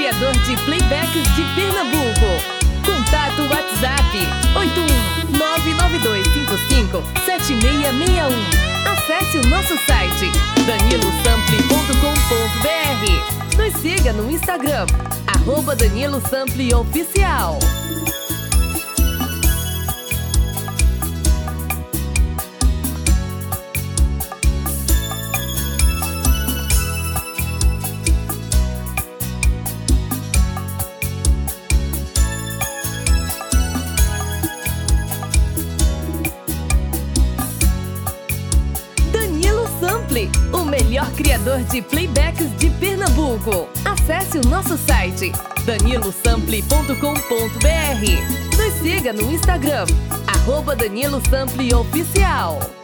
criador de playbacks de Pernambuco. Contato WhatsApp 81992557661. Acesse o nosso site danilosample.com.br. Nos siga no Instagram @DaniloSampleOficial. Sample, o melhor criador de playbacks de Pernambuco. Acesse o nosso site danilosample.com.br. Nos siga no Instagram @DaniloSampleOficial.